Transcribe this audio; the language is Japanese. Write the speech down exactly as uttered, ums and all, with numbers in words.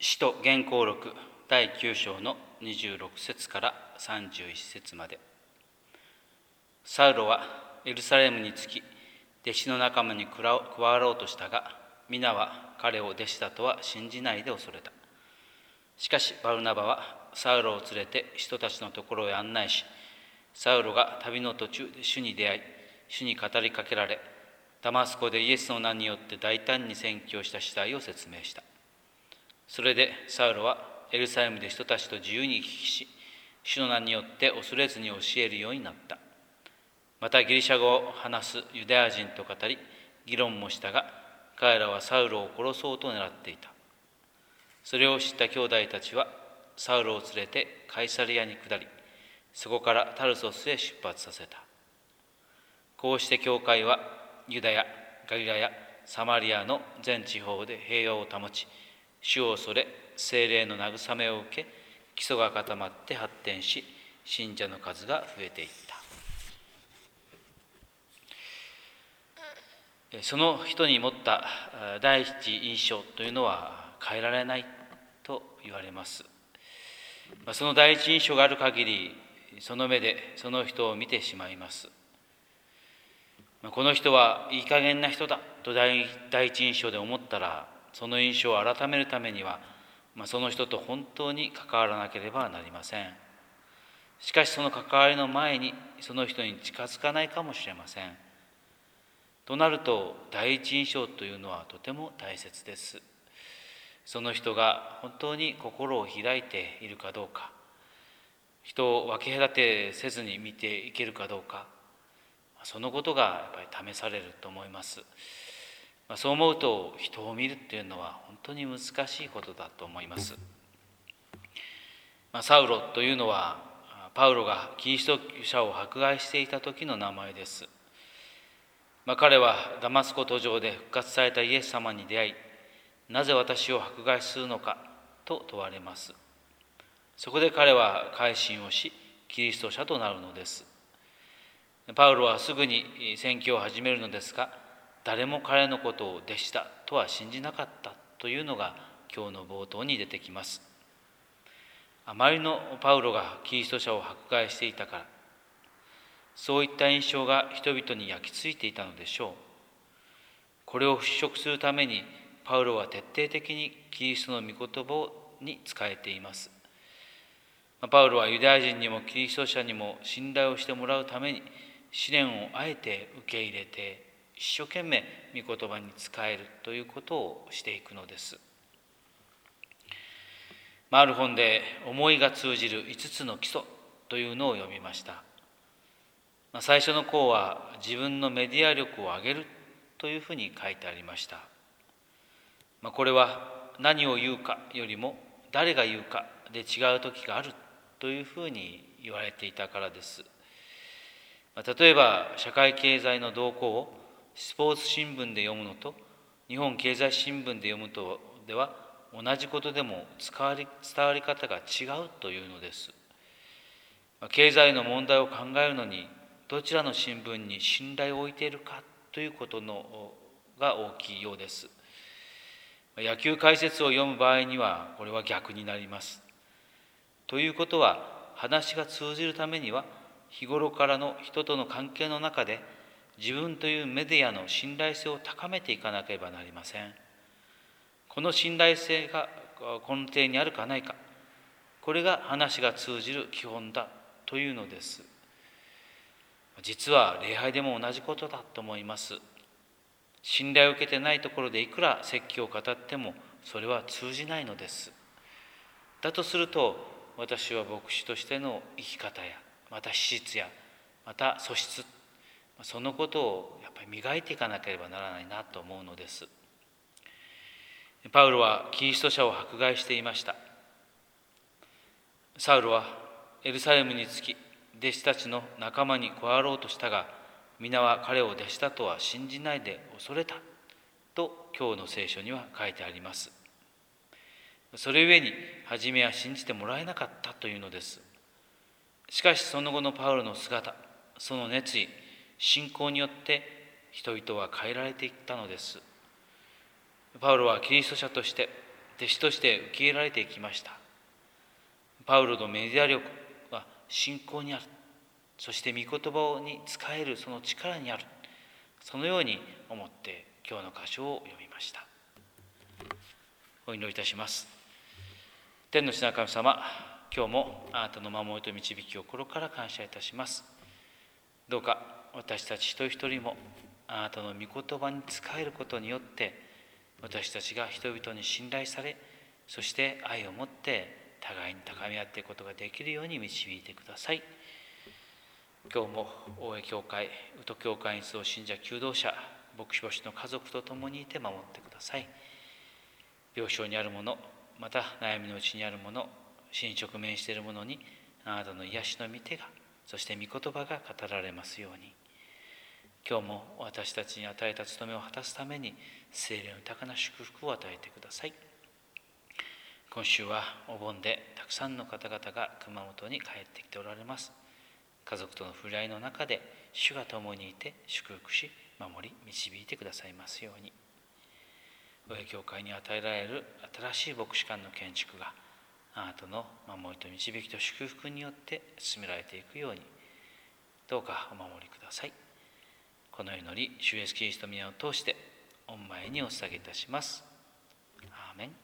使徒言行録だいきゅう章のにじゅうろく節からさんじゅういち節まで。サウロはエルサレムに着き、弟子の仲間に加わろうとしたが、皆は彼を弟子だとは信じないで恐れた。しかしバルナバはサウロを連れて人たちのところへ案内し、サウロが旅の途中で主に出会い、主に語りかけられ、ダマスコでイエスの名によって大胆に宣教した次第を説明した。それでサウロはエルサレムで人たちと自由に行き来し、主の名によって恐れずに教えるようになった。またギリシャ語を話すユダヤ人と語り、議論もしたが、彼らはサウロを殺そうと狙っていた。それを知った兄弟たちは、サウロを連れてカイサリアに下り、そこからタルソスへ出発させた。こうして教会はユダヤ、ガリラヤ、サマリアの全地方で平和を保ち、主を恐れ、聖霊の慰めを受け、基礎が固まって発展し、信者の数が増えていった。その人に持った第一印象というのは変えられないと言われます。その第一印象がある限り、その目でその人を見てしまいます。この人はいい加減な人だと第一印象で思ったら、その印象を改めるためには、その人と本当に関わらなければなりません。しかしその関わりの前にその人に近づかないかもしれません。となると、第一印象というのはとても大切です。その人が本当に心を開いているかどうか、人を分け隔てせずに見ていけるかどうか、そのことがやっぱり試されると思います。そう思うと、人を見るっていうのは本当に難しいことだと思います。サウロというのは、パウロがキリスト者を迫害していた時の名前です。まあ、彼はダマスコ途上で復活されたイエス様に出会い、なぜ私を迫害するのかと問われます。そこで彼は改心をし、キリスト者となるのです。パウロはすぐに宣教を始めるのですが、誰も彼のことを弟子だとは信じなかったというのが今日の冒頭に出てきます。あまりのパウロがキリスト者を迫害していたから、そういった印象が人々に焼き付いていたのでしょう。これを払拭するために、パウロは徹底的にキリストの御言葉に仕えています。パウロはユダヤ人にもキリスト者にも信頼をしてもらうために、試練をあえて受け入れて、一生懸命御言葉に仕えるということをしていくのです。ある本で、思いが通じるいつつの基礎というのを読みました。最初の項は、自分のメディア力を上げるというふうに書いてありました。これは何を言うかよりも誰が言うかで違う時があるというふうに言われていたからです。例えば社会経済の動向をスポーツ新聞で読むのと日本経済新聞で読むとでは同じことでも伝わり、伝わり方が違うというのです。経済の問題を考えるのにどちらの新聞に信頼を置いているかということのが大きいようです。野球解説を読む場合にはこれは逆になります。ということは、話が通じるためには日頃からの人との関係の中で自分というメディアの信頼性を高めていかなければなりません。この信頼性が根底にあるかないか、これが話が通じる基本だというのです。実は礼拝でも同じことだと思います。信頼を受けてないところでいくら説教を語ってもそれは通じないのです。だとすると、私は牧師としての生き方や、また資質や、また素質、そのことをやっぱり磨いていかなければならないなと思うのです。パウロはキリスト者を迫害していました。サウロはエルサレムに着き、弟子たちの仲間に加わろうとしたが、皆は彼を弟子だとは信じないで恐れたと今日の聖書には書いてあります。それゆえに初めは信じてもらえなかったというのです。しかしその後のパウロの姿、その熱意、信仰によって人々は変えられていったのです。パウロはキリスト者として弟子として受け入れられていきました。パウロのメディア力は信仰にある。そして御言葉に仕えるその力にある。そのように思って今日の箇所を読みました。お祈りいたします。天の父なる神様、今日もあなたの守りと導きを心から感謝いたします。どうか私たち一人一人もあなたの御言葉に仕えることによって私たちが人々に信頼され、そして愛を持って互いに高め合っていくことができるように導いてください。今日も大江教会、宇都教会に集う信者求道者、牧師牧師の家族と共にいて守ってください。病床にある者、また悩みのうちにある者、死に直面している者にあなたの癒しの御手が、そして御言葉が語られますように。今日も私たちに与えた務めを果たすために聖霊の豊かな祝福を与えてください。今週はお盆でたくさんの方々が熊本に帰ってきておられます。家族との触れ合いの中で主が共にいて祝福し、守り導いてくださいますように。大江教会に与えられる新しい牧師館の建築があなたの守りと導きと祝福によって進められていくように、どうかお守りください。この祈り、主イエスキリストの皆を通して御前にお捧げいたします。アーメン。